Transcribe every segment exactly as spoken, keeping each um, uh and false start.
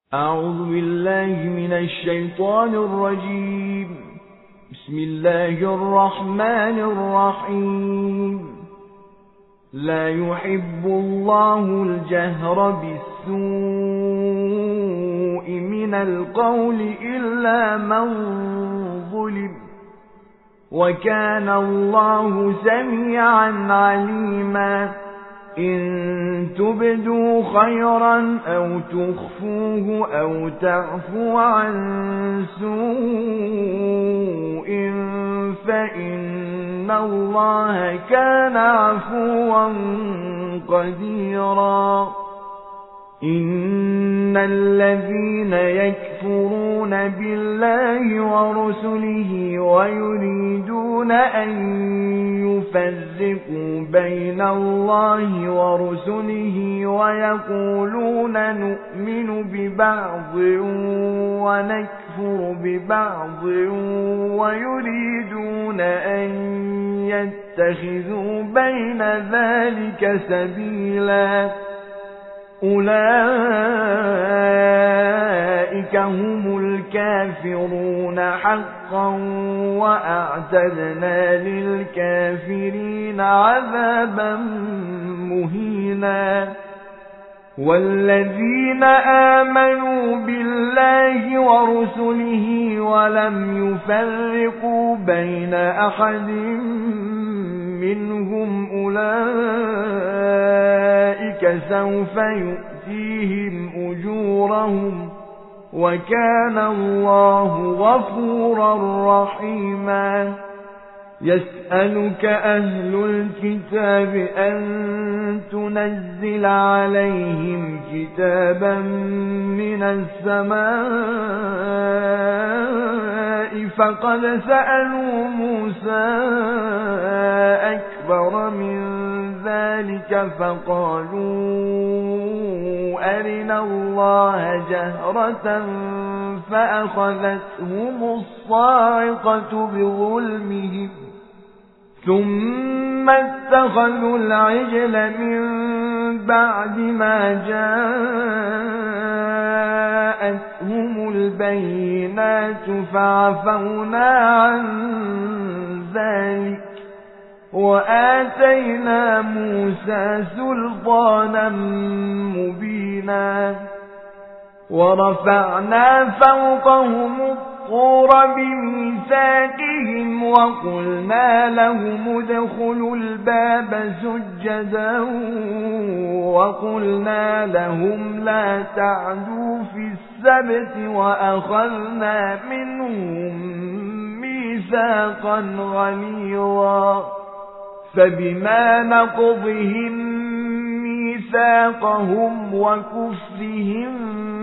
أعوذ بالله من الشيطان الرجيم. بسم الله الرحمن الرحيم. لا يحب الله الجهر بالسوء من القول إلا من ظلم، وكان الله سميعا عليما. إن تبدوا خيرا أو تخفوه أو تعفو عن سوء فإن الله كان عفوا قديرا. إن الذين يكفرون بالله ورسله ويريدون أن يفرقوا بين الله ورسله ويقولون نؤمن ببعض ونكفر ببعض ويريدون أن يتخذوا بين ذلك سبيلا، أولئك هم الكافرون حقا، وأعتدنا للكافرين عذابا مهينا. والذين آمنوا بالله ورسله ولم يفرقوا بين أحد منهم أولئك سوف يؤتيهم أجورهم، وكان الله غفورا رحيما. يسألك أهل الكتاب أن تنزل عليهم كتابا من السماء، فقد سألوا موسى أكبر من ذلك فقالوا أرنا الله جهرة فأخذتهم الصاعقة بظلمهم، ثم اتخذوا العجل من بعد ما جاءتهم البينات فعفونا عن ذلك وآتينا موسى سلطانا مبينا. ورفعنا فوقهم الطور بميثاقهم وقلنا لهم ادخلوا الباب سجدا وقلنا لهم لا تعدوا في السبت وأخذنا منهم ميثاقا غليظا. فبما نقضهم ميثاقهم وكفرهم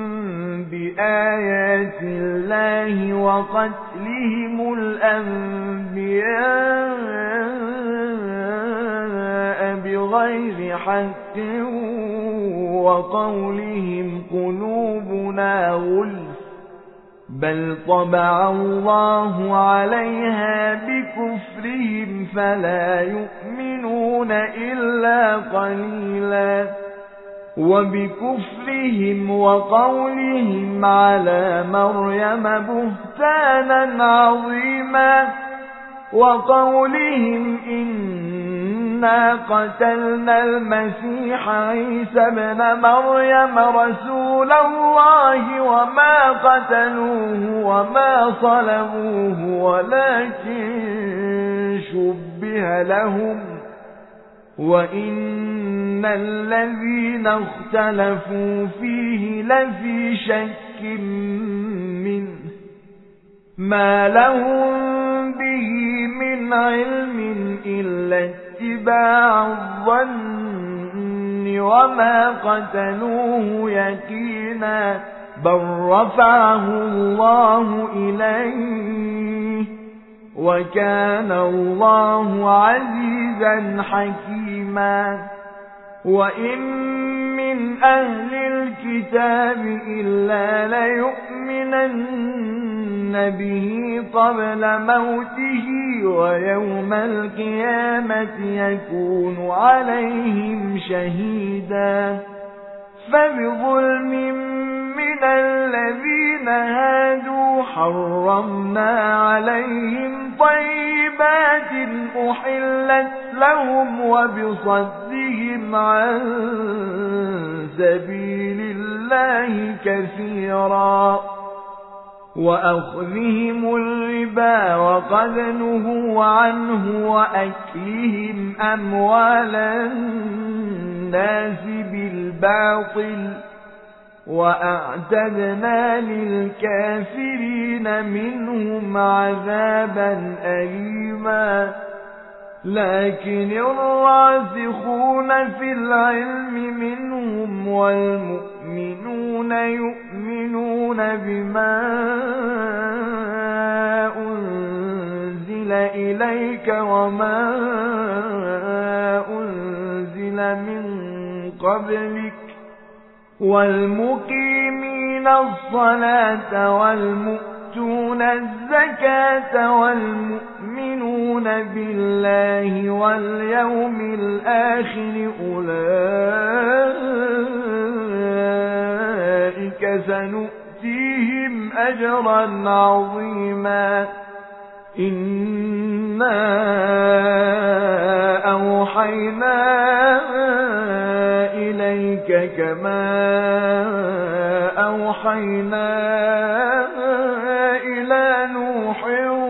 بآيات الله وقتلهم الأنبياء بغير حق وقولهم قلوبنا غلف، بل طبع الله عليها بكفرهم فلا يؤمنون إلا قليلا. وبكفرهم وقولهم على مريم بهتانا عظيما، وقولهم إنا قتلنا المسيح عيسى ابن مريم رسول الله وما قتلوه وما صلبوه ولكن شبه لهم، وإن الذين اختلفوا فيه لفي شك منه ما لهم به من علم إلا اتباع الظن وما قتلوه يقينا، بل رفعه الله إليه وكان الله عزيزا حكيما. وإن من أهل الكتاب إلا ليؤمنن به قبل موته ويوم القيامة يكون عليهم شهيدا. فبظلم من الذين هادوا حرمنا عليهم طيبات أحلت لهم وبصدهم عن سبيل الله كثيرا وأخذهم الربا وقد نهوا عنه وأكلهم أموال الناس بالباطل وأعتدنا للكافرين منهم عذابا أليما لكن الراسخون في العلم منهم والمؤمنون يؤمنون بما أنزل إليك وما أنزل من قبلك والمقيمين الصلاة والمؤتون الزكاة والمؤمنون بالله واليوم الآخر أولئك سنؤتيهم أجرا عظيما إنا أوحينا إليك كما أوحينا إلى نوح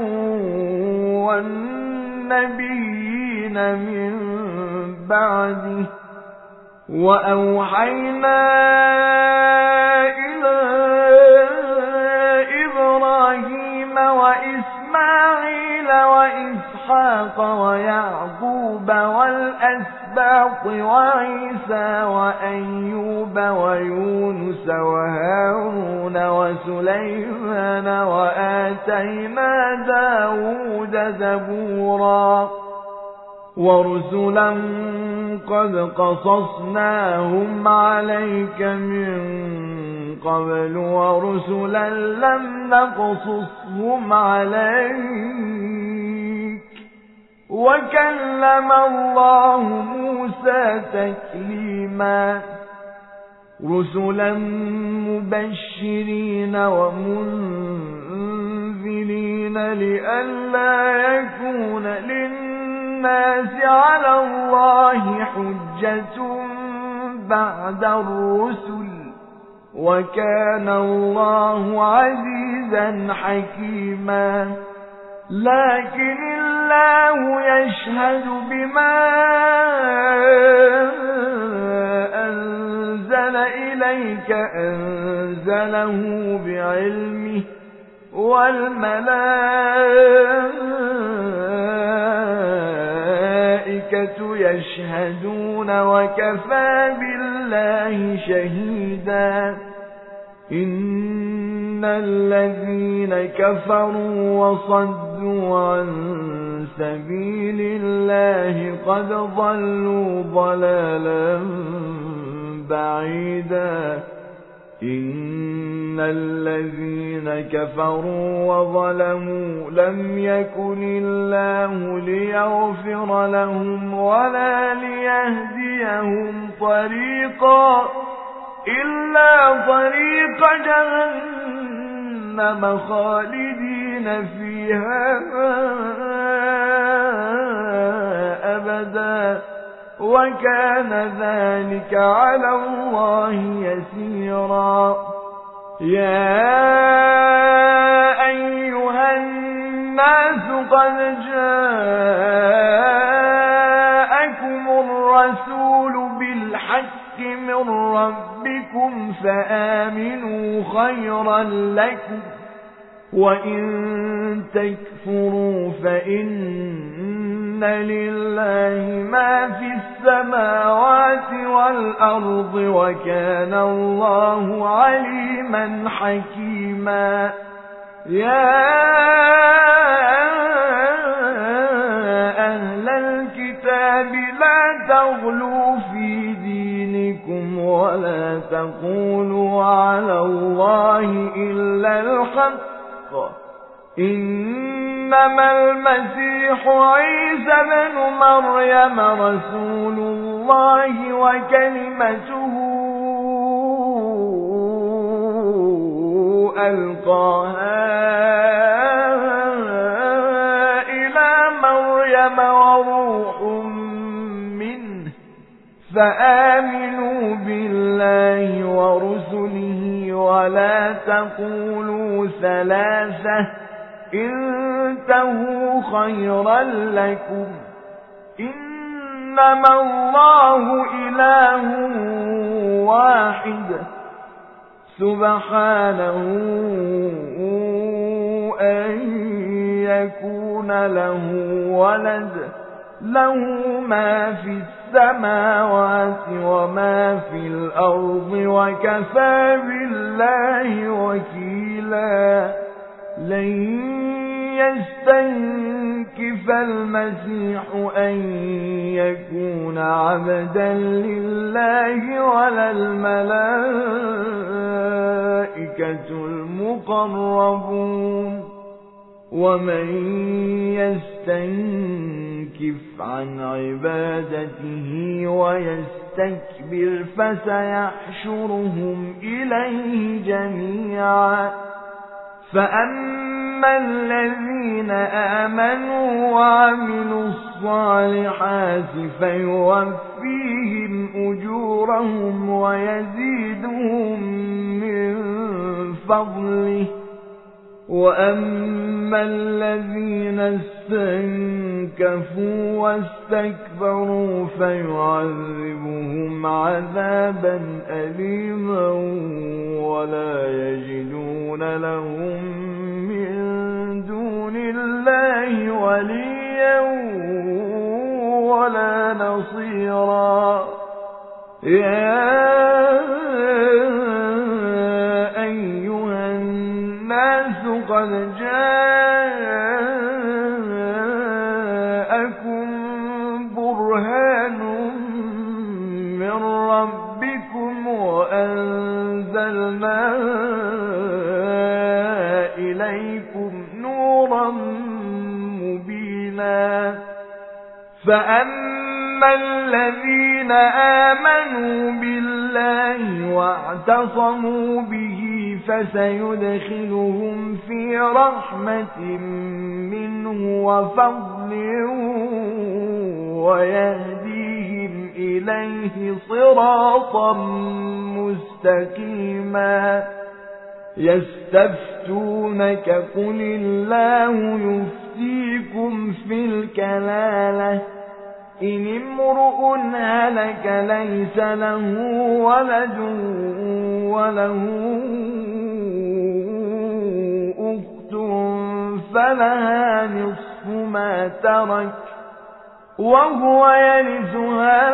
والنبيين من بعده وأوحينا إلى إبراهيم وإسماعيل وإسحاق ويعقوب والأسباط وعيسى وأيوب ويونس وهارون وسليمان وآتينا داود زبورا ورسلا قد قصصناهم عليك من قبل ورسلا لم نقصصهم عليك وكلم الله موسى تكليما رسلا مبشرين ومنذرين لئلا يكون للناس على الله حجة بعد الرسل وكان الله عزيزا حكيما لكن الله يشهد بما أنزل إليك أنزله بعلمه والملائكة يشهدون وكفى بالله شهيدا إن الذين كفروا وصدوا عن سبيل الله قد ضلوا ضلالا بعيدا إن الذين كفروا وظلموا لم يكن الله ليغفر لهم ولا ليهديهم طريقا إلا طريق جهنم خالدين فيها أبدا وكان ذلك على الله يسيرا يا أيها الناس قد جاءكم الرسول بالحق من ربكم فآمنوا خيرا لكم وإن تكفروا فإن لله ما في السماوات والأرض وكان الله عليما حكيما يا أهل الكتاب لا تغلوا في دينكم ولا تقولوا على الله إلا الحق إنما المسيح عيسى بن مريم رسول الله وكلمته ألقاها إلى مريم وروح منه فآمنوا بالله ورسله ولا تقولوا ثلاثة انتهوا خيرا لكم إنما الله إله واحد سبحانه أن يكون له ولد له ما في السماوات وما في الأرض وكفى بالله وكيلا لن يستنكف المسيح أن يكون عبدا لله ولا الملائكة المقربون ومن يستنكف عن عبادته ويستكبر فسيحشرهم إليه جميعا فأما الذين آمنوا وعملوا الصالحات فيوفيهم أجورهم ويزيدهم من فضله وأما الذين استنكفوا واستكبروا فيعذبهم عذابا أليما ولا يجدون لهم من دون الله وليا ولا نصيرا يا قد جاءكم برهان من ربكم وأنزلنا إليكم نورا مبينا فأما الذين آمنوا بالله واعتصموا به فسيدخلهم في رحمة منه وفضل ويهديهم إليه صراطا مستقيما يستفتونك قل الله يفتيكم في الكلالة إن امرؤ هلك ليس له ولد وله أخت فلها نصف ما ترك وهو يرثها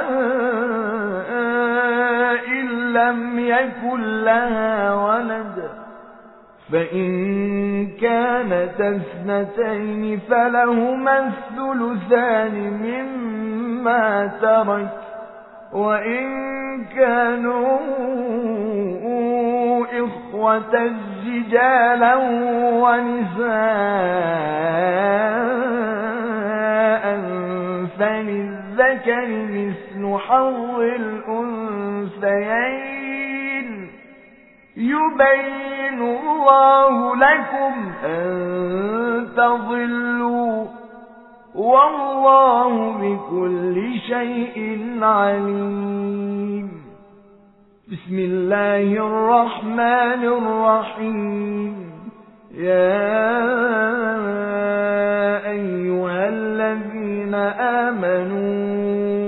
إن لم يكن لها ولد فإن كانت اثنتين فلهما الثلثان مما ترك وإن كانوا إخوة رجالا ونساء فللذكر مثل حظ الأنثيين يبين الله لكم أن تضلوا والله بكل شيء عليم بسم الله الرحمن الرحيم يا أيها الذين آمنوا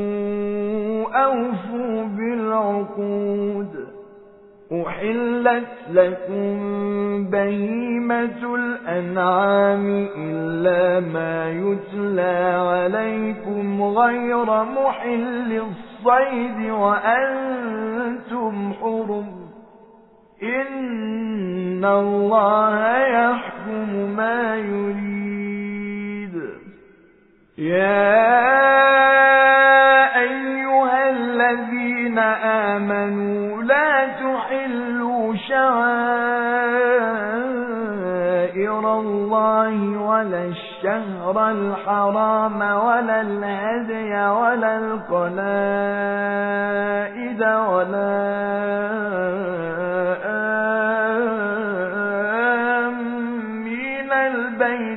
أوفوا بالعقود أحلت لكم بهيمة الأنعام إلا ما يتلى عليكم غير محل الصيد وأنتم حرم إن الله يحكم ما يريد يا أيها الذين آمنوا لا تحلوا شعائر الله ولا الشهر الحرام ولا الهدي ولا القلائد ولا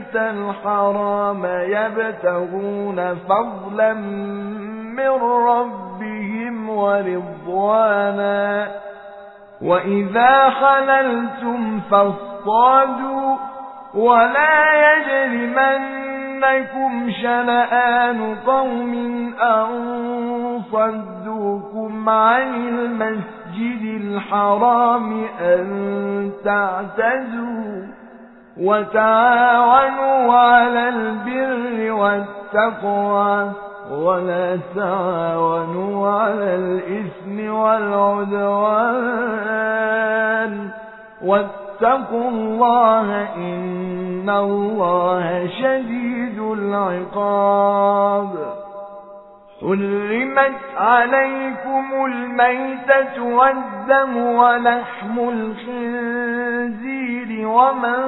البيت الحرام يبتغون فضلا من ربهم ورضوانا وإذا حللتم فاصطادوا ولا يجرمنكم شنآن قوم أن صدوكم عن المسجد الحرام أن تعتدوا وتعاونوا على البر والتقوى ولا تعاونوا على الإثم والعدوان واتقوا الله إن الله شديد العقاب. حرمت عليكم الميتة والدم ولحم الخنزير وما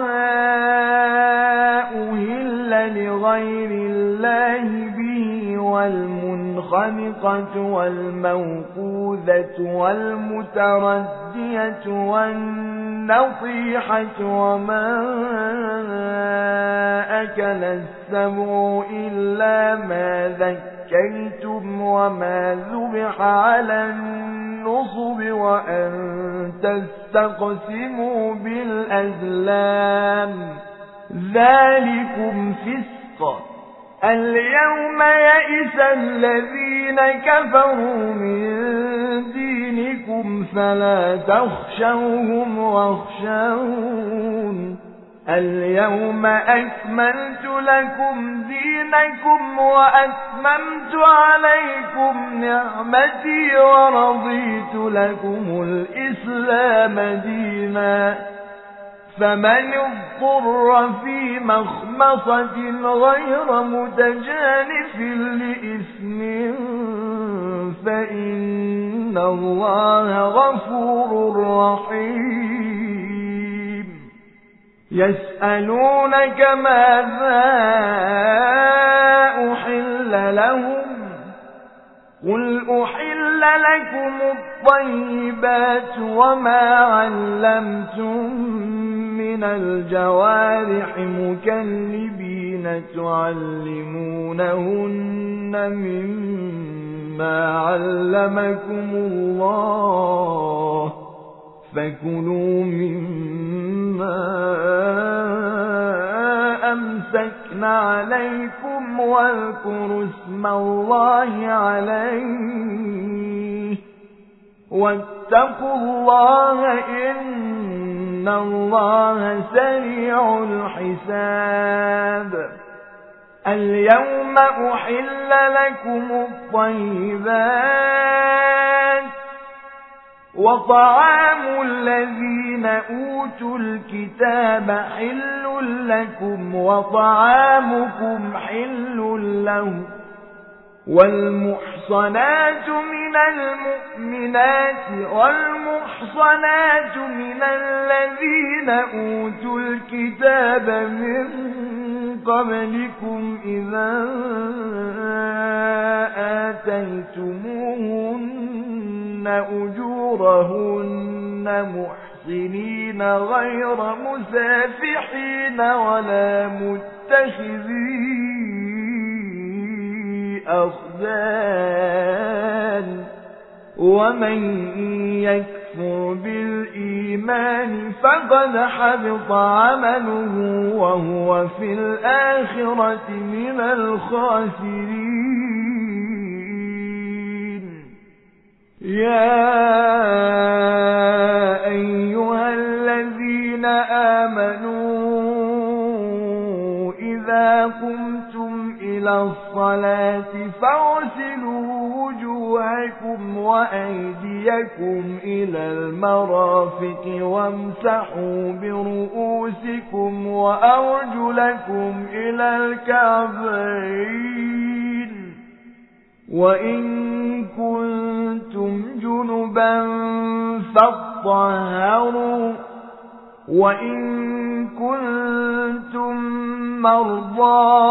أهل لغير الله به والمنخنقة والموقوذة والمتردية والنطيحة وما أكل السبع إلا ما ذكيتم وما ذبح على النصب وأن تستقسموا بالأزلام ذلكم فسق. اليوم يئس الذين كفروا من دينكم فلا تخشوهم واخشون. اليوم أكملت لكم دينكم وأتممت عليكم نعمتي ورضيت لكم الإسلام دينا فمن اضطر في مخمصة غير متجانف لإثم فإن الله غفور رحيم. يسألونك ماذا أحل لهم قل أحل لكم الطيبات وما علمتم من الجوارح مكلبين تعلمونهن مما علمكم الله فكلوا مما أمسكن عليكم واذكروا اسم الله عليه واتقوا الله إن الله سريع الحساب. اليوم أحل لكم الطيبات وطعام الذين أوتوا الكتاب حل لكم وطعامكم حل لهم والمحصنات من المؤمنات والمحصنات من الذين أوتوا الكتاب من قبلكم إذا آتيتموهن أجورهن محصنين غير مسافحين ولا متخذي أخدان ومن يكفر بالإيمان فقد حبط عمله وهو في الآخرة من الخاسرين. يا أيها الذين آمنوا إذا قمتم إلى الصلاة فاغسلوا وجوهكم وأيديكم إلى المرافق وامسحوا برؤوسكم وأرجلكم إلى الكعبين وإن كنتم جنبا فاطهروا وإن كنتم مرضى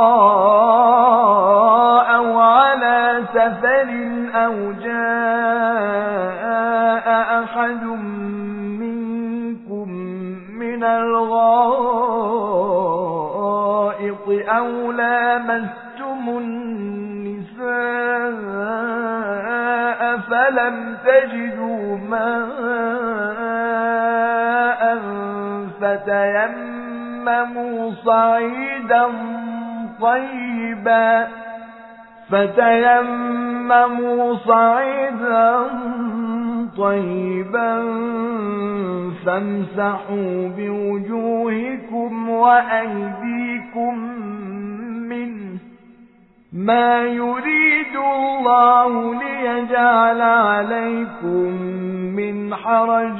أو على سفر أو جاء أحد منكم من الغائط أو لامستم النساء فلم تجدوا ماء فتيمموا صعيدا طيبا فتيمموا صعيدا طيبا فامسحوا بوجوهكم وأيديكم منه ما يريد الله ليجعل عليكم من حرج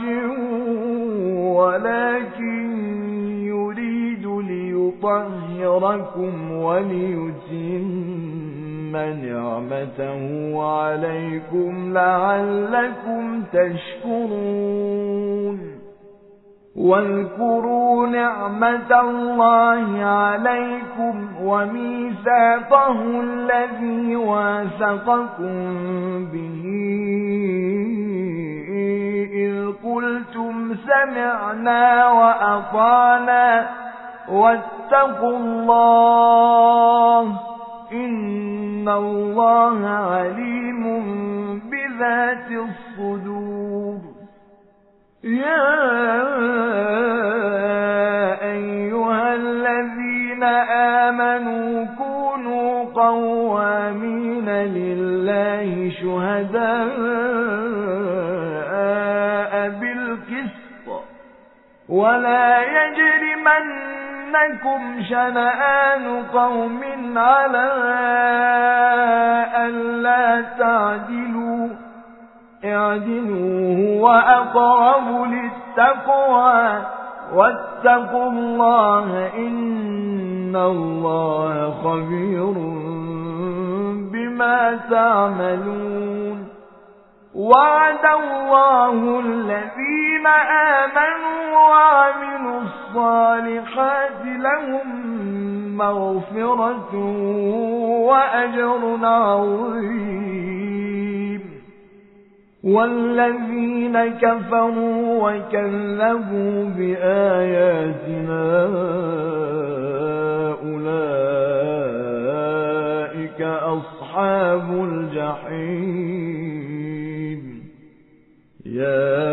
ولكن يريد ليطهركم وليتم نعمته عليكم لعلكم تشكرون واذكروا نعمة الله عليكم وميثاقه الذي واثقكم به إذ قلتم سمعنا وأطعنا واتقوا الله إن الله عليم بذات الصدور يا أيها الذين آمنوا كونوا قوامين لله شهداء بالقسط ولا يجرمنكم شنآن قوم على ألا تعدلوا اعدلوا هو أقرب للتقوى واتقوا الله إن الله خبير بما تعملون وعد الله الذين آمنوا وعملوا الصالحات لهم مغفرة وأجر عظيم والذين كفروا وكذبوا بآياتنا أولئك أصحاب الجحيم يا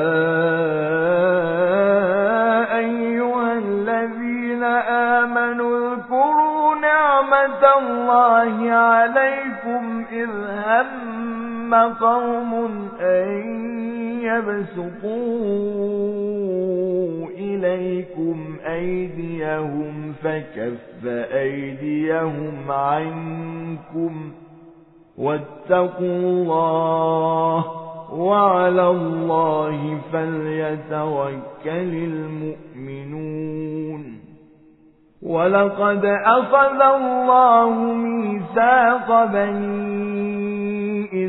أيها الذين آمنوا اذكروا نعمة الله عليكم إذ هم قوم أن يبسطوا إليكم أيديهم فكف أيديهم عنكم واتقوا الله وعلى الله فليتوكل المؤمنون ولقد أخذ الله ميثاق بني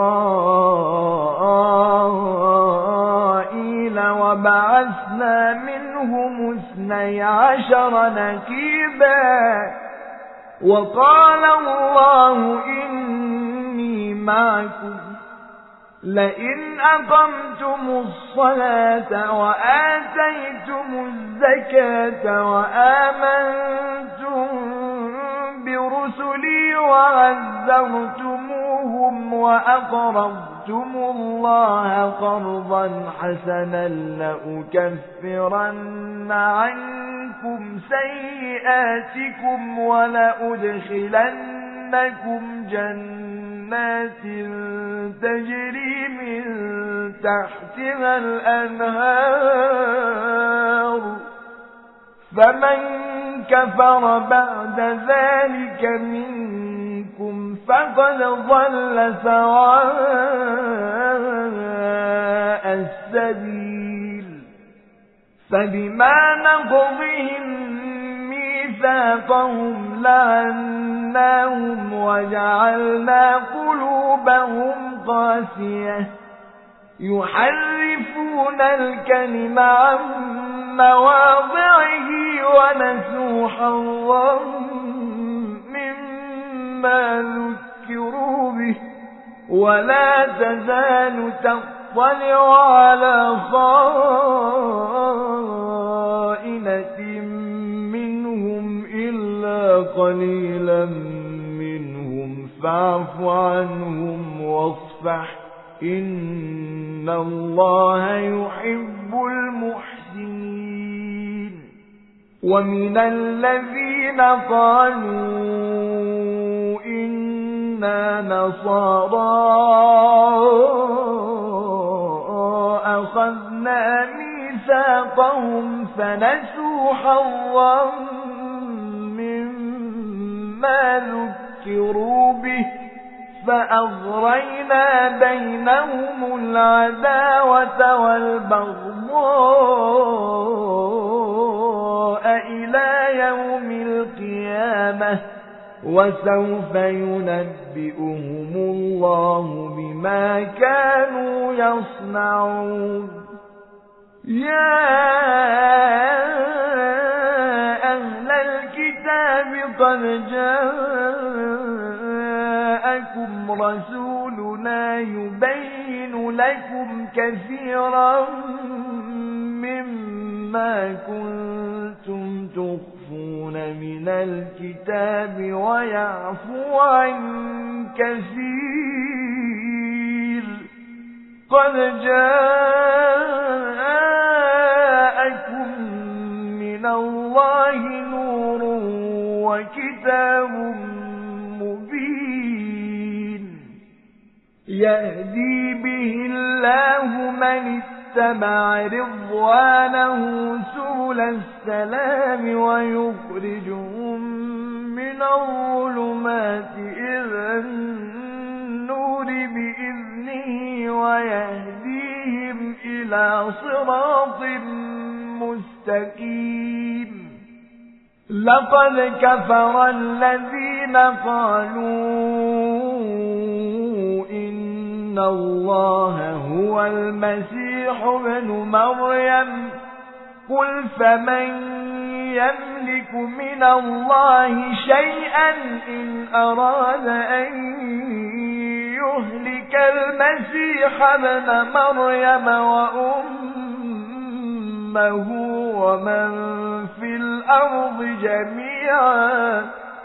إسرائيل وبعثنا منهم اثني عشر نقيبا وقال الله إني معكم لئن أقمتم الصلاة وآتيتم الزكاة وآمنتم برسلي وعزرتموهم وأقرضتم الله قرضا حسنا لأكفرن عنكم سيئاتكم ولأدخلنكم جنات تجري من تحتها الأنهار فمن كفر بعد ذلك منكم فقد ضل سواء السبيل فبما نقضهم ميثاقهم لعناهم وجعلنا قلوبهم قاسية يحرفون الكلم عن مواضعه ونسوا حظا مما ذكروا به ولا تزال تطلع على خائنة منهم إلا قليلا منهم فاعف عنهم واصفح إن الله يحب المحسنين ومن الذين قالوا إنا نصارى أخذنا ميثاقهم فنسوا حظا مما ذكروا به فأغرينا بينهم العداوة والبغضاء إلى يوم القيامة وسوف ينبئهم الله بما كانوا يصنعون يا أهل الكتاب قد جاءكم رسولنا يبين لكم كثيرا مما كنتم تخفون من الكتاب ويعفو عن كثير قد جاءكم من الله نور وكتاب مبين يهدي به الله من اتبع رضوانه سبل السلام ويخرجهم من الظلمات إلى النور بإذنه ويهديهم إلى صراط مستقيم لقد كفر الذين قالوا إن الله هو المسيح ابن مريم قل فمن يملك من الله شيئا إن أراد أن يهلك المسيح ابن مريم وأمه ومن في الأرض جميعا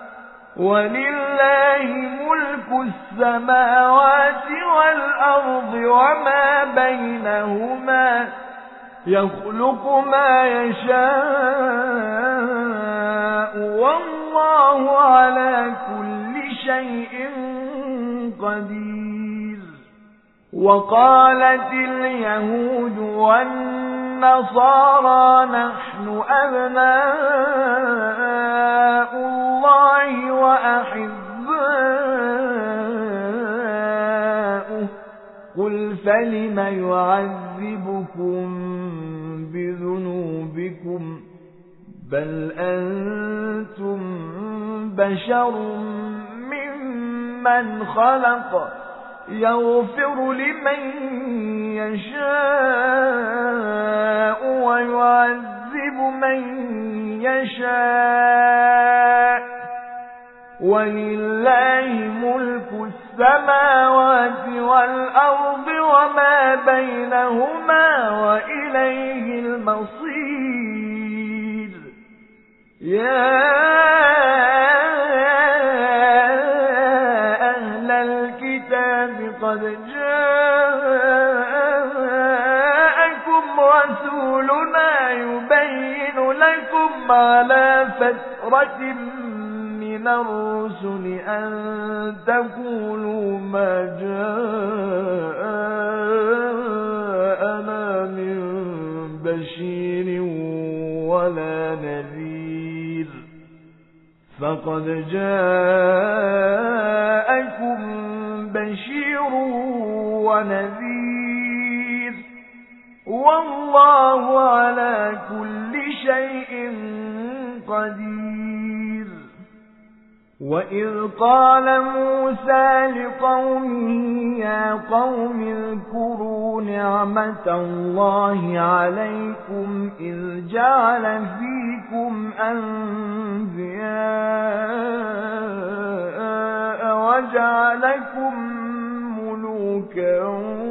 ولله ملك السماوات والأرض وما بينهما يخلق ما يشاء والله على كل شيء قدير وقالت اليهود والنصارى نحن أبناء الله وأحباؤه قل فلم يعذبكم بذنوبكم بل أنتم بشر ممن خلق يغفر لمن يشاء ويعذب من يشاء ولله ملك السماوات والأرض وما بينهما وإليه المصير يا أهل الكتاب قد جاءكم رسولنا يبين لكم على فترة من الرسل أن تقولوا ما جاءنا من بشير ولا نذير فقد جاءكم بشير ونذير والله على كل شيء قدير وإذ قال موسى لقومه يا قوم اذكروا نعمة الله عليكم إذ جعل فيكم أنبياء وجعلكم ملوكا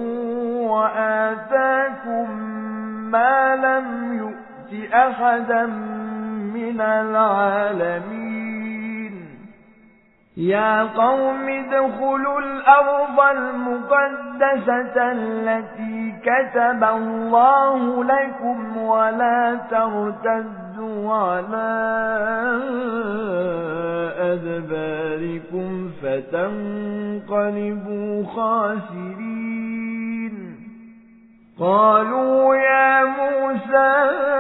وآتاكم ما لم يؤت أحدا من العالمين يا قوم ادخلوا الأرض المقدسة التي كتب الله لكم ولا ترتدوا على أدباركم فتنقلبوا خاسرين قالوا يا موسى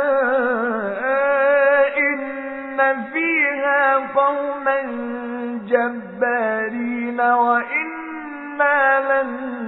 إن فيها قوما جبارين وإنا لن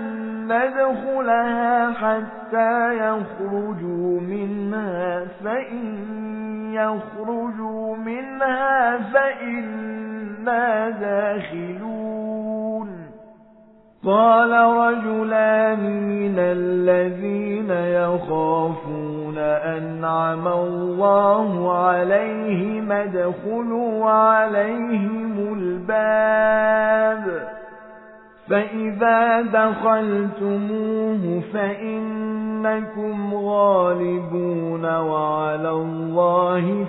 ندخلها حتى يخرجوا منها فإن يخرجوا منها فإنا داخلون قال رجلان من الذين يخافون أنعم الله عليهم ادخلوا عليهم الباب فإذا دخلتموه فإنكم غالبون وعلى الله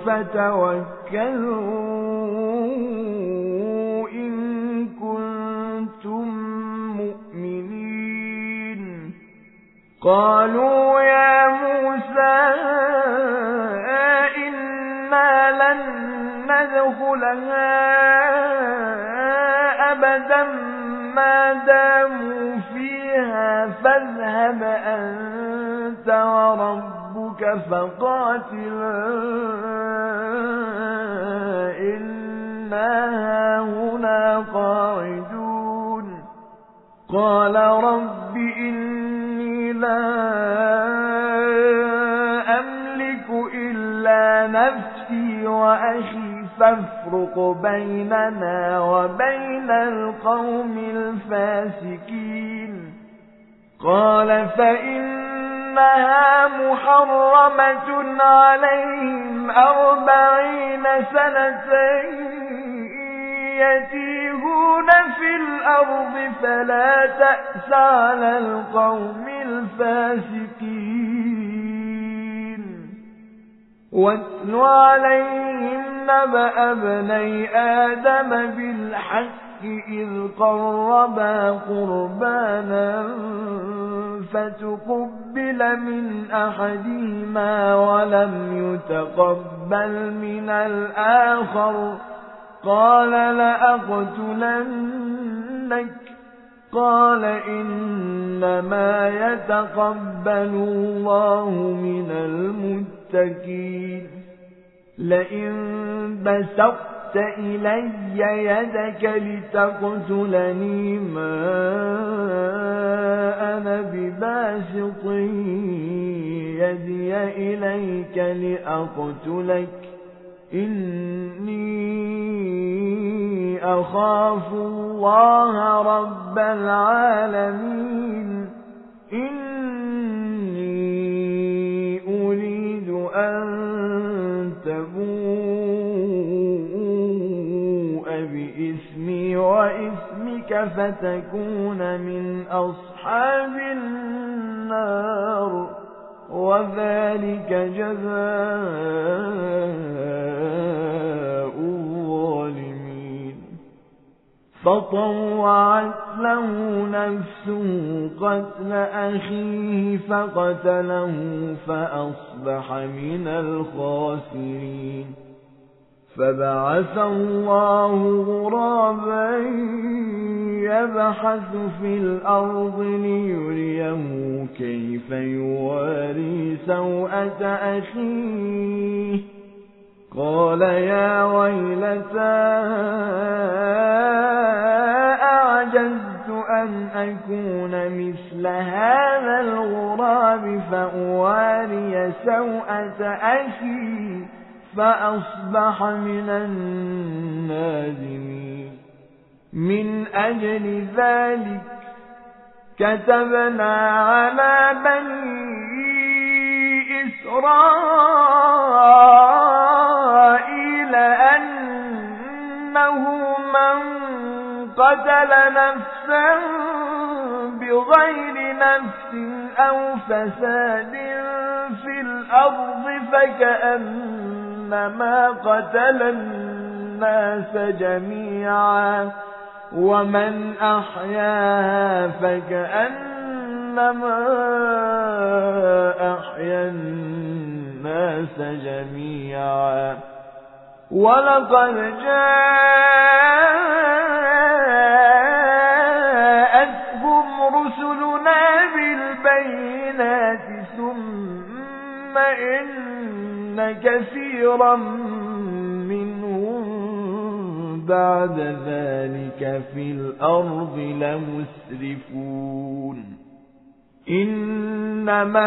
فتوكلوا إن كنتم مؤمنين قالوا يا موسى إنا لن ندخلها أبدا ما داموا فيها فاذهب أنت وربك فقاتلا إنا هنا قاعدون قال رب إني لا أملك إلا نفسي وأخي فافرق بيننا وبين القوم الفاسقين قال فإنها محرمة عليهم أربعين سنة يتيهون في الأرض فلا تأس على القوم الفاسقين واتل عليهم نبأ ابني آدم بالحق إذ قربا قربانا فتقبل من أحدهما ولم يتقبل من الآخر قال لأقتلنك قال إنما يتقبل الله من المتقين لئن بسطت إلي يدك لتقتلني ما أنا بباسط يدي إليك لأقتلك إني أخاف الله رب العالمين إني أريد أن تبوء بإسمي وإسمك فتكون من أصحاب النار وذلك جزاء الظالمين فطوعت له نفسه قتل أخيه فقتله فأصبح من الخاسرين فبعث الله غرابا يبحث في الأرض ليريه كيف يواري سوءة أخيه قال يا ويلتى أعجزت أن أكون مثل هذا الغراب فأواري سوءة أخي فأصبح من النادمين من أجل ذلك كتبنا على بني إسرائيل أنه من قتل نفسا بغير نفس أو فساد في الأرض فكأنما قتل الناس جميعا ومن أحياها فكأنما أحيا الناس جميعا ولقد جاءتهم رسلنا بالبينات ثم إن كثيرا منهم بعد ذلك في الأرض لمسرفون إنما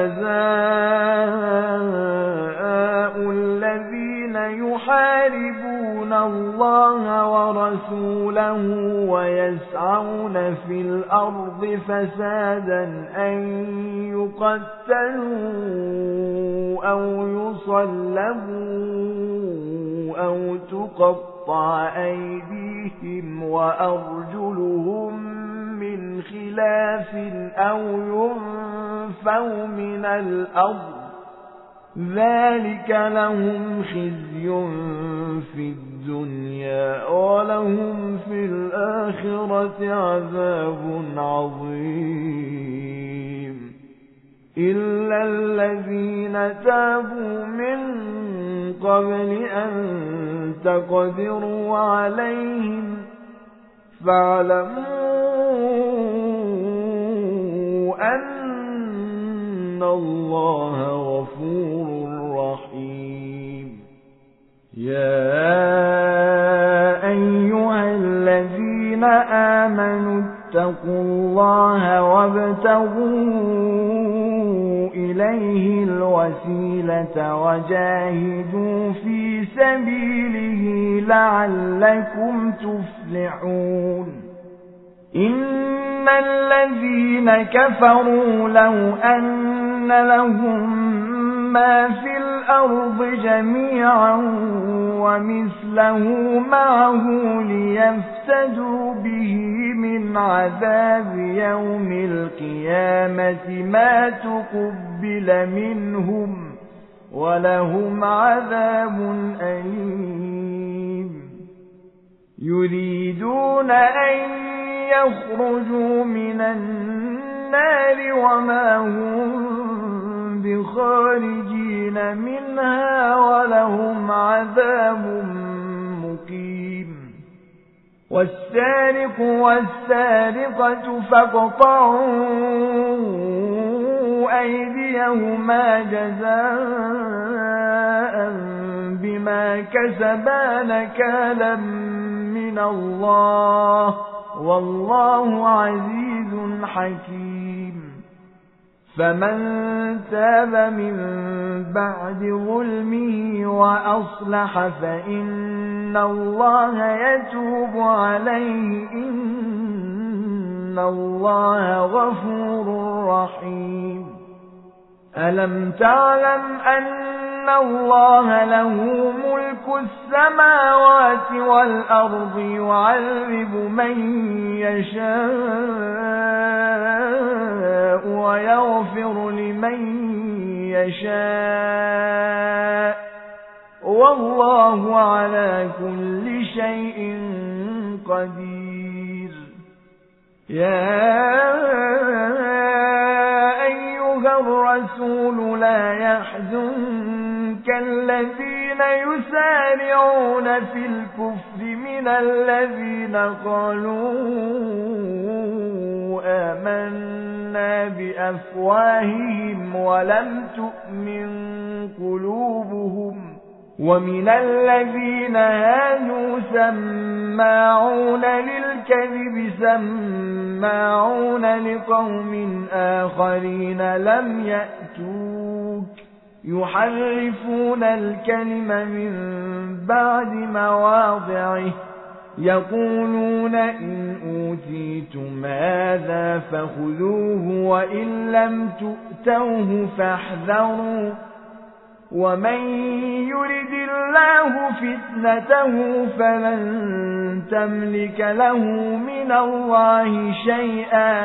جزاء الذين يحاربون الله ورسوله ويسعون في الأرض فسادا أن يقتلوا أو يصلبوا أو تقطع أيديهم وأرجلهم من خلاف أو ينفوا من الأرض ذلك لهم خزي في الدنيا ولهم في الآخرة عذاب عظيم إلا الذين تابوا من قبل أن تقدروا عليهم فاعلموا أن الله غفور رحيم يا أيها الذين آمنوا اتقوا الله وابتغوا إليه الوسيلة وجاهدوا في سبيله لعلكم تفلحون إن الذين كفروا لو أن لهم ما في الأرض جميعا ومثله معه ليفتدوا به من عذاب يوم القيامة ما تقبل منهم ولهم عذاب أليم يريدون أن يخرجوا من النار وما هم بخارجين منها ولهم عذاب مقيم والسارق والسارقة فاقطعوا أيديهما جزاء بما كسبا نكالا من الله والله عزيز حكيم فمن تاب من بعد ظلمه وأصلح فإن الله يتوب عليه إن الله غفور رحيم ألم تعلم أن الله له ملك السماوات والأرض يعذب من يشاء ويغفر لمن يشاء والله على كل شيء قدير يا أيها الرسول لا يحزنك الذين يسارعون في الكفر من الذين قالوا آمنا بأفواههم ولم تؤمن قلوبهم ومن الذين هادوا سماعون للكذب سماعون لقوم آخرين لم يأتوك يحرفون الكلم من بعد مواضعه يقولون إن أوتيتم هذا فخذوه وإن لم تؤتوه فاحذروا ومن يرد الله فتنته فلن تملك له من الله شيئا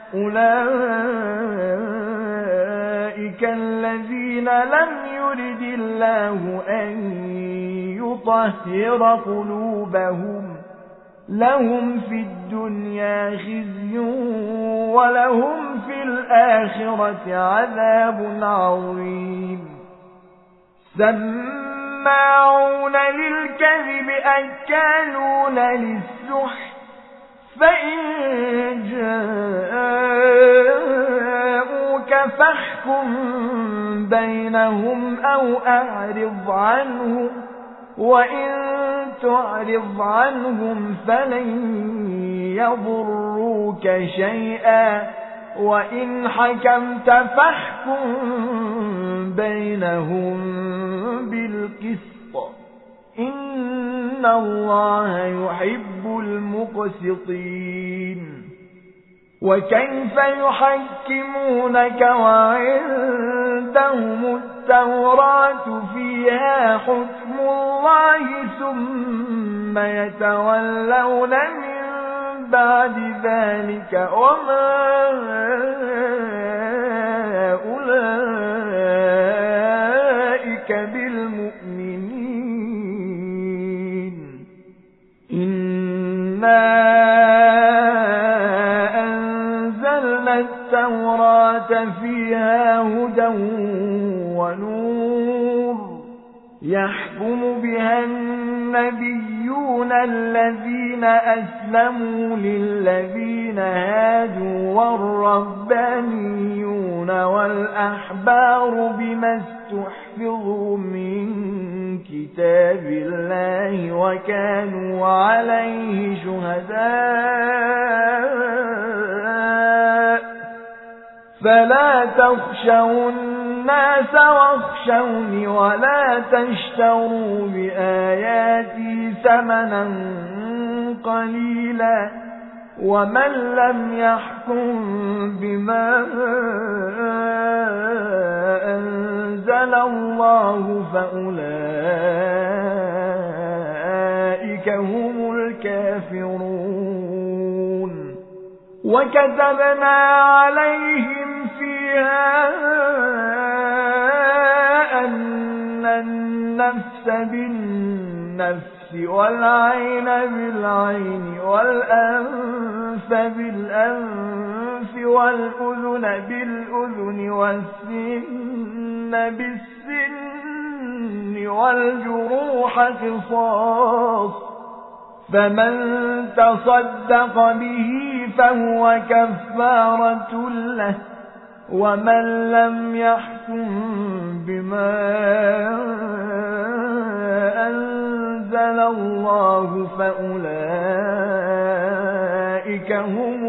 أولئك الذين لم يرد الله أن يطهر قلوبهم لهم في الدنيا خزي ولهم في الآخرة عذاب عظيم سماعون للكذب أكالون للسحت فإن جاءوك فاحكم بينهم أو أعرض عنهم وإن تعرض عنهم فلن يضروك شيئا وإن حكمت فاحكم بينهم بالقسط إن الله يحب المقسطين وكيف يحكمونك وعندهم التوراة فيها حكم الله ثم يتولون من بعد ذلك وما أولئك بالمؤمنين إنا أنزلنا التوراة فيها هدى ونور يحكم بها النبيون الذين أسلموا للذين هادوا والربانيون والأحبار بما استحفظوا من كتاب الله وكانوا عليه شهداء فلا تخشوا الناس واخشوني ولا تشتروا بآياتي ثمنا قليلا ومن لم يحكم بما أنزل الله فأولئك هم الكافرون وكتبنا عليهم فيها أن النفس بالنفس والعين بالعين والأنف بالأنف والأذن بالأذن والسن بالسن والجروح قصاص فمن تصدق به فهو كفارة له ومن لم يحكم بما أنزل الله فأولئك هم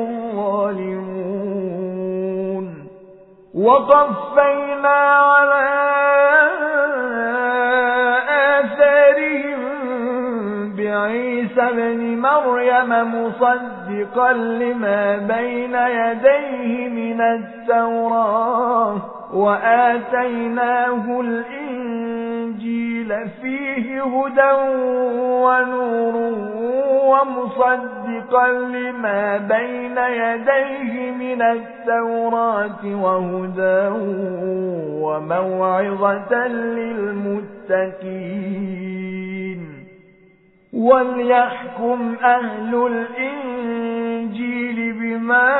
الظالمون وقفينا على آثارهم بعيسى ابن مريم مصدقا لما بين يديه من التوراة وآتيناه الإنجيل فيه هدى ونور ومصدقا لما بين يديه من التوراة وهدى وموعظة للمتقين وليحكم أهل الإنجيل بما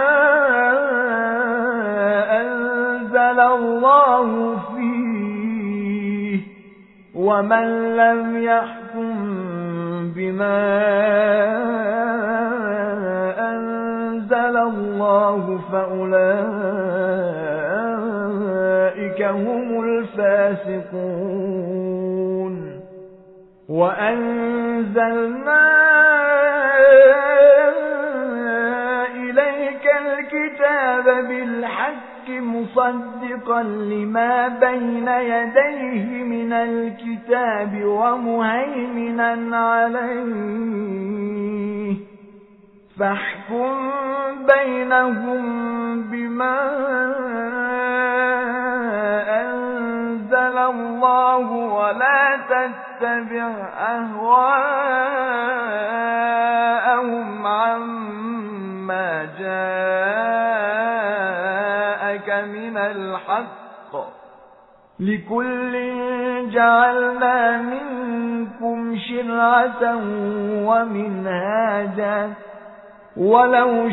أنزل الله فيه ومن لم يحكم بما أنزل الله فأولئك هم الفاسقون وأنزلنا إليك الكتاب بالحق مصدقا لما بين يديه من الكتاب ومهيمنا عليه فاحكم بينهم بما أنزل الله ولا تتبع أهواءهم عما جاءك من الحق لكل جعلنا منكم شرعة ومنهاجا ولو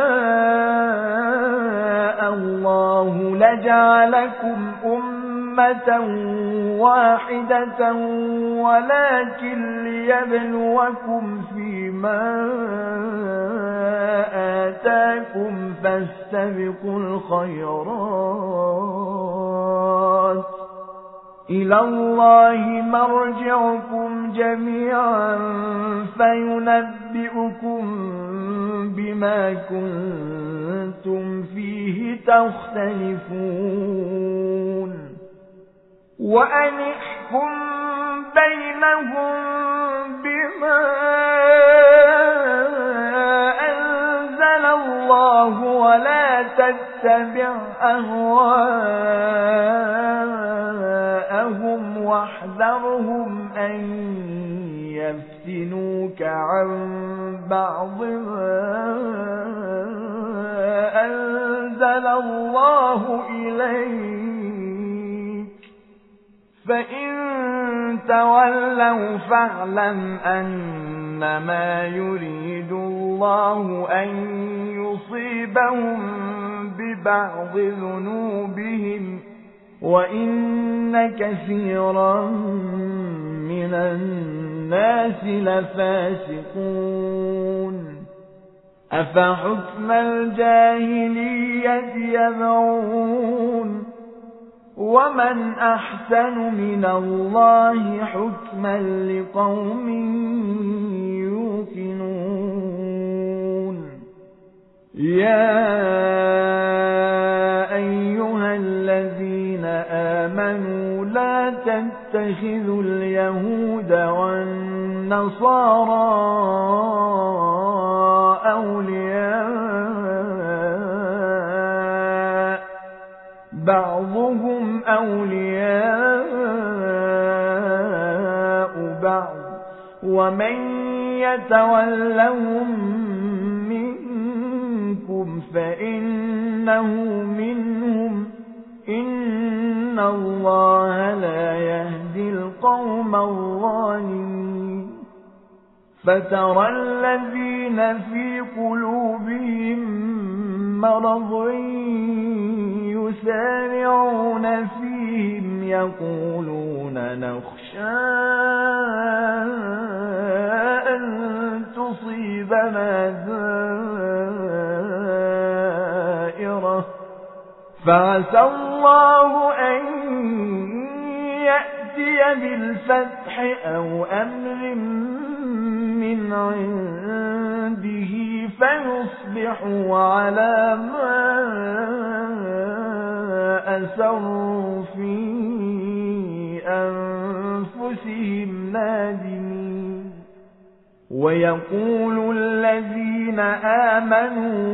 شاء الله لجعلكم أمة واحدة ولكن ليبلوكم فيما آتاكم فاستبقوا الخيرات إلى الله مرجعكم جميعا فينبئكم بما كنتم فيه تختلفون وأن احكم بينهم بما أنزل الله ولا تتبع أهواءهم واحذرهم أن يفتنوك عن بعض ما أنزل الله إليك فإن تولوا فاعلم أنما يريد الله أن يصيبهم ببعض ذنوبهم وإن كثيرا من الناس لفاسقون أفحكم الجاهلية يبغون ومن أحسن من الله حكما لقوم يوقنون يا أيها الذين آمنوا لا تتخذوا اليهود والنصارى أولياء بعضهم أولياء بعض ومن يتولهم منكم فإنه منهم إن الله لا يهدي القوم الظالمين فترى الذين في قلوبهم مرض يسارعون فيهم يقولون نخشى أن تصيبنا دائرة فعسى الله أن يأتي بالفتح أو أمر من عنده فيصبحوا على ما أسروا في أنفسهم نادمين ويقول الذين آمنوا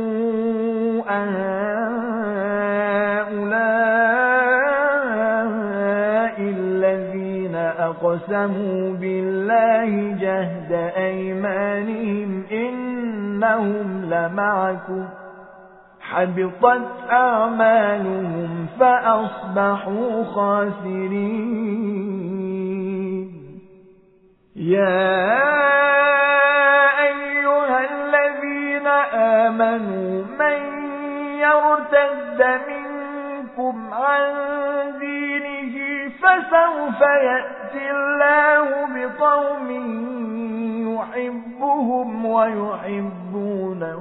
أهؤلاء الذين أقسموا بالله جهد أيمانهم إنهم لمعكم حبطت أعمالهم فأصبحوا خاسرين يا أيها الذين آمنوا من يرتد منكم عن دينه فسوف يأتي الله بقوم يحبهم ويحبونه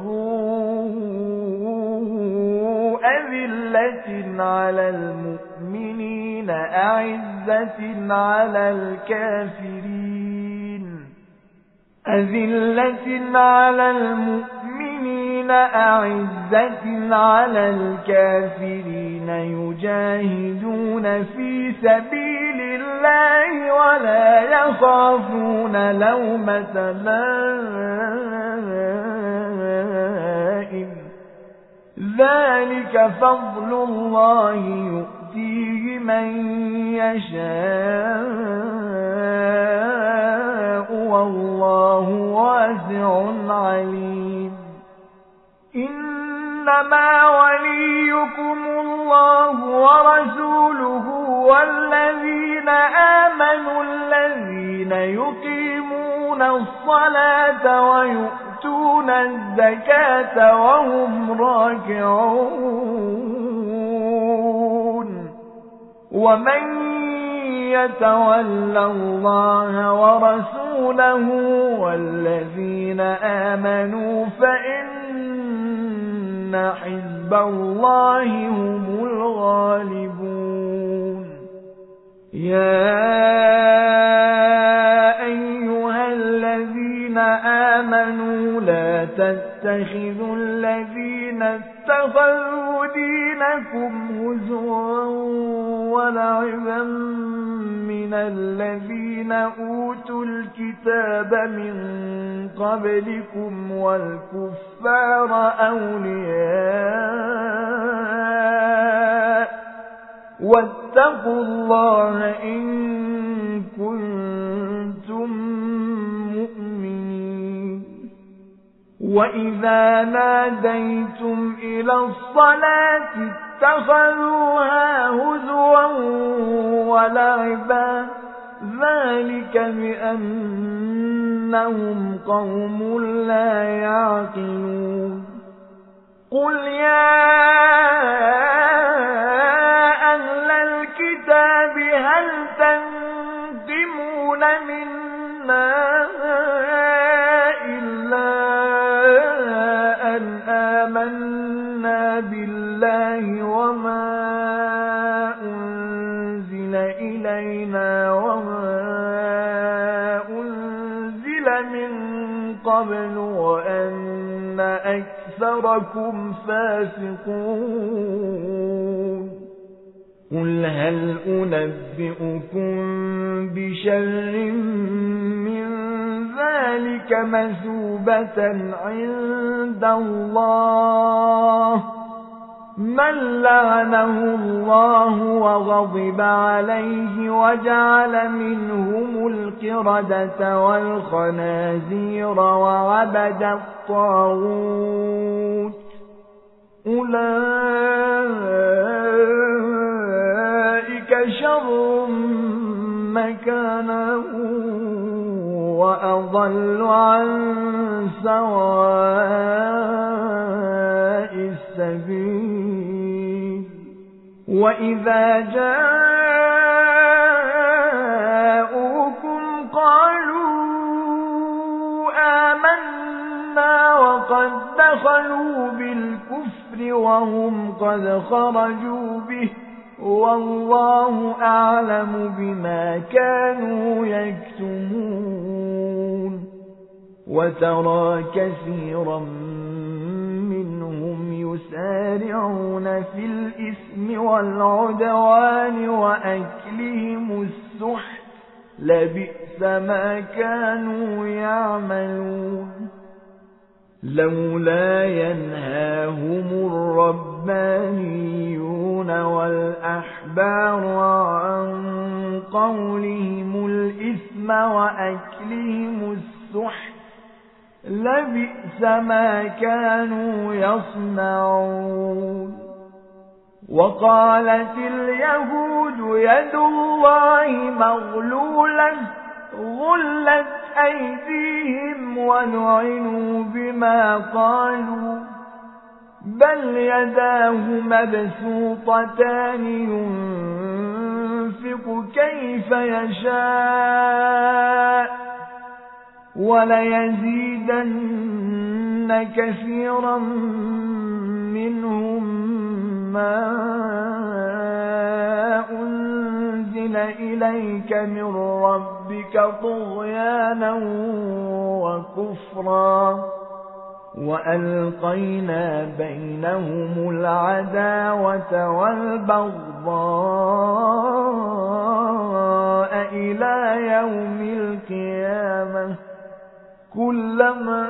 أذلة على المؤمنين أعزة على الكافرين أذلة على المؤمنين أعزة على الكافرين يجاهدون في سبيل الله ولا يخافون لومة لائم ذلك فضل الله يؤتيه من يشاء والله واسع عليم إنما وليكم الله ورسوله والذين ويقيمون الصلاة ويؤتون الزكاة وهم راكعون ومن يتول الله ورسوله والذين آمنوا فإن حزب الله هم الغالبون يا أيها الذين آمنوا لا تتخذوا الذين اتخذوا دينكم هزوا ولعبا من الذين أوتوا الكتاب من قبلكم والكفار أولياء واتقوا الله إن كنتم مؤمنين وإذا ناديتم إلى الصلاة اتخذوها هزوا ولعبا ذلك بأنهم قوم لا يعقلون قل يا أهل الكتاب هل تنقمون منا إلا أن آمنا بالله وما أنزل إلينا وما أنزل من قبل وأن أكثركم فاسقون قل هل أنبئكم بشر من ذلك مثوبة عند الله من لعنه الله وغضب عليه وجعل منهم القردة والخنازير وعبد الطاغوت أولئك شر مكانا وأضل عن سواء السبيل وإذا جاءوكم قالوا آمنا وقد دخلوا بالكفر وهم قد خرجوا به والله أعلم بما كانوا يكتمون وترى كثيرا منهم يسارعون في الإثم والعدوان وأكلهم السحت لبئس ما كانوا يعملون لولا ينهاهم الربانيون والأحبار عن قولهم الإثم وأكلهم السحت لبئس ما كانوا يصنعون وقالت اليهود يد الله مغلولة غلت أيديهم ولعنوا بما قالوا بل يداه مبسوطتان ينفق كيف يشاء وليزيدن كثيرا منهم ما أنزل إليك من ربك طغيانا وكفرا وألقينا بينهم العداوة والبغضاء إلى يوم القيامة كلما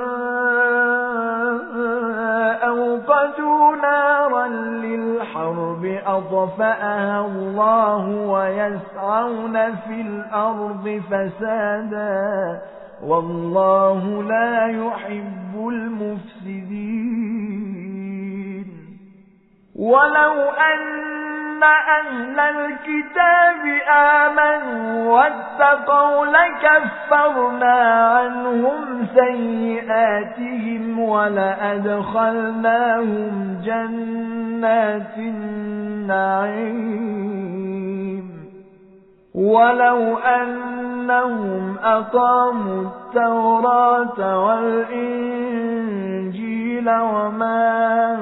أوقدوا نارا للحرب أطفأها الله ويسعون في الأرض فسادا والله لا يحب المفسدين ولو أن أهل الكتاب آمنوا واتقوا لكفرنا عنهم سيئاتهم ولأدخلناهم جنات النعيم ولو أنهم أقاموا التوراة والإنجيل وما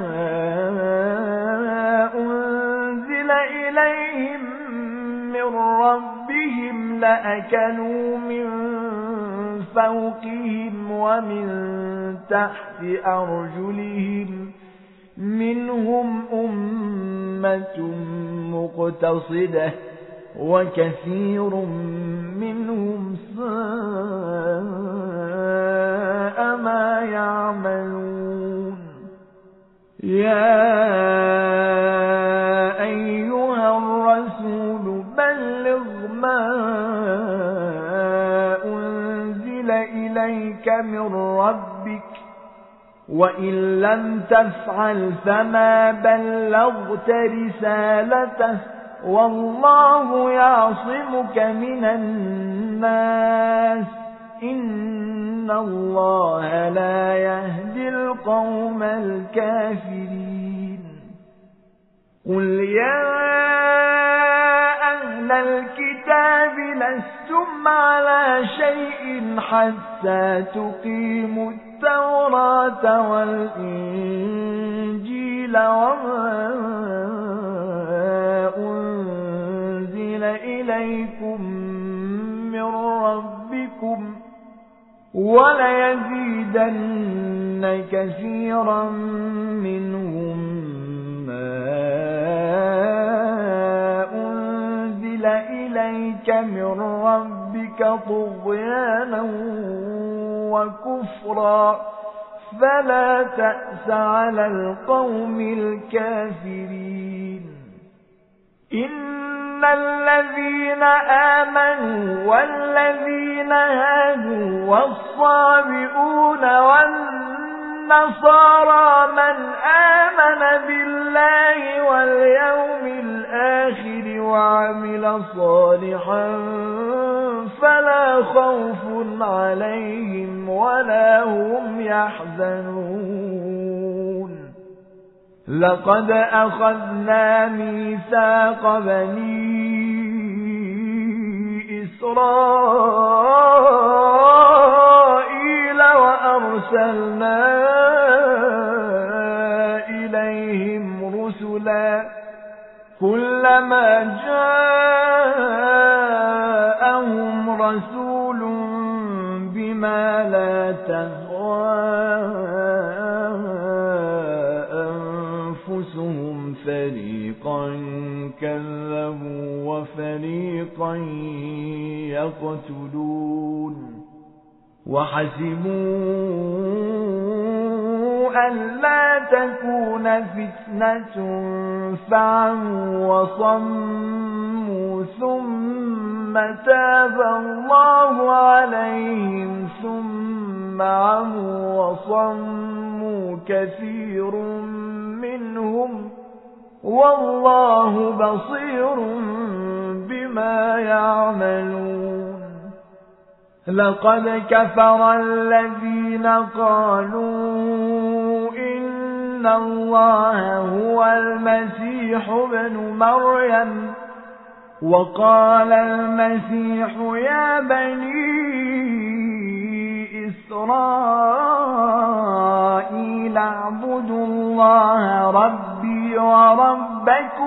أنزل إليهم من ربهم لأكلوا من فوقهم ومن تحت أرجلهم منهم أمة مقتصدة وكثير منهم ساء ما يعملون يا أيها الرسول بلغ ما أنزل إليك من ربك وإن لم تفعل فما بلغت رسالته والله يعصمك من الناس إن الله لا يهدي القوم الكافرين قل يا أهل الكتاب لستم على شيء حتى تقيموا التوراة والإنجيل وما أنزل إليكم من ربكم وليزيدن كثيرا منهم ما أنزل إليك من ربك طغيانا وكفرا فلا تأس على القوم الكافرين إن الذين آمنوا والذين هادوا والصابئون والنصارى من آمن بالله واليوم الآخر وعمل صالحا فلا خوف عليهم ولا هم يحزنون لقد أخذنا ميثاق بني إسرائيل وأرسلنا إليهم رسلا كلما جاءهم رسول بما لا تهوى أنفسهم فريقا كذبوا وفريقا يقتلون وحسبوا ألا تكون فتنة فعموا وصموا ثم تاب الله عليهم ثم عموا وصموا كثير منهم والله بصير بما يعملون لقد كفر الذين قالوا إن الله هو المسيح ابن مريم وقال المسيح يا بني إسرائيل اعبدوا الله ربي وربكم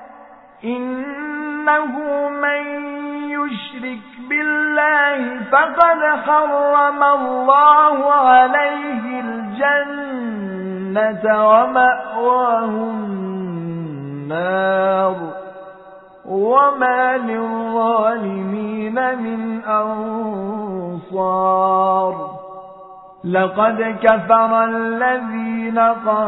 إنه من يشرك بالله فقد حرم الله عليه الجنة ومأواه النار وما للظالمين من أنصار لقد كفر الذين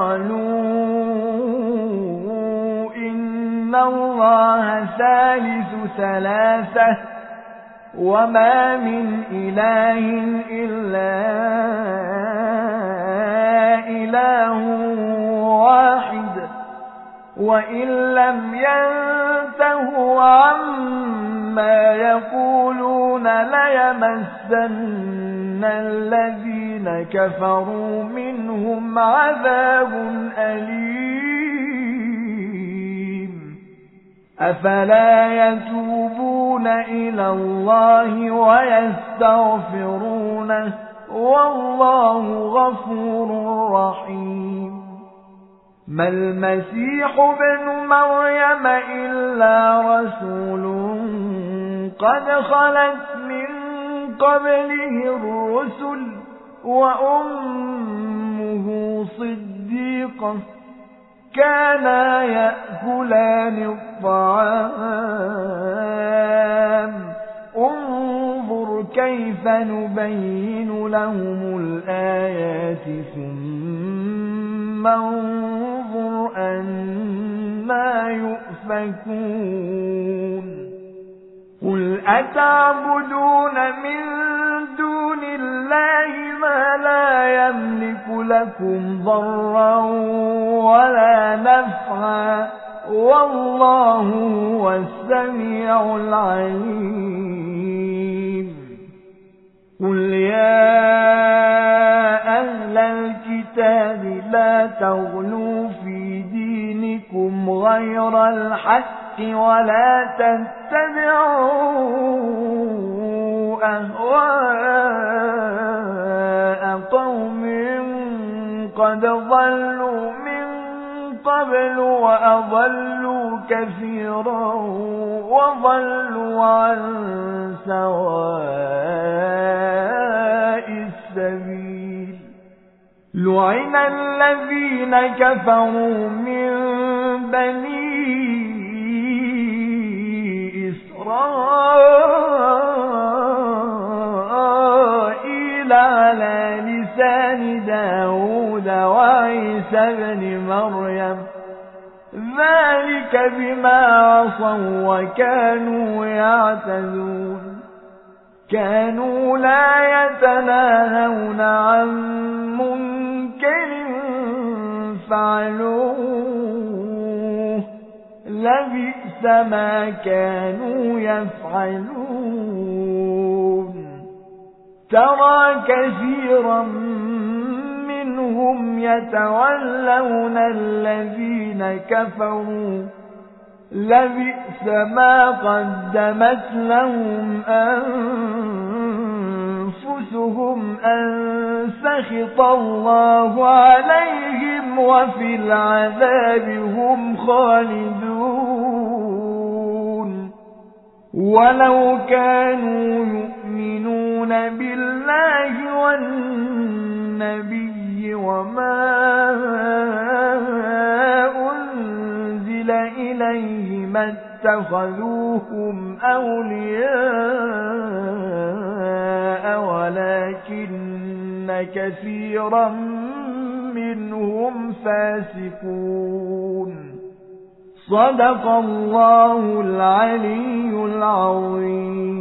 قالوا إن الله ثالث ثلاثة وما من إله إلا إله واحد وإن لم ينتهوا عما يقولون ليمسن الذين كفروا منهم عذاب أليم أفلا يتوبون إلى الله ويستغفرونه والله غفور رحيم ما المسيح ابن مريم إلا رسول قد خلت من قبله الرسل وأمه صديقة كانا يأكلان الطعام انظر كيف نبين لهم الآيات ثم انظر أنا يؤفكون قل أتعبدون من دون الله ما لا يملك لكم ضرا ولا نفعا والله هو السميع العليم قل يا أهل الكتاب لا تغلوا في دينكم غير الحق ولا تتبعوا أهواء قوم قد ضلوا من قبل وأضلوا كثيرا وضلوا عن سواء السبيل لعن الذين كفروا من بني إسرائيل على لسان داود وعيسى بن مريم ذلك بما عصوا وكانوا يعتدون كانوا لا يتناهون عن منكر فعلوه لبئس ما كانوا يفعلون ترى كثيرا منهم يتولون الذين كفروا لبئس ما قدمت لهم أنفسهم أن سخط الله عليهم وفي العذاب هم خالدون ولو كانوا يؤمنون بالله والنبي وما أنزل إليه ما اتخذوهم أولياء ولكن كثيرا منهم فاسقون صدق الله العلي العظيم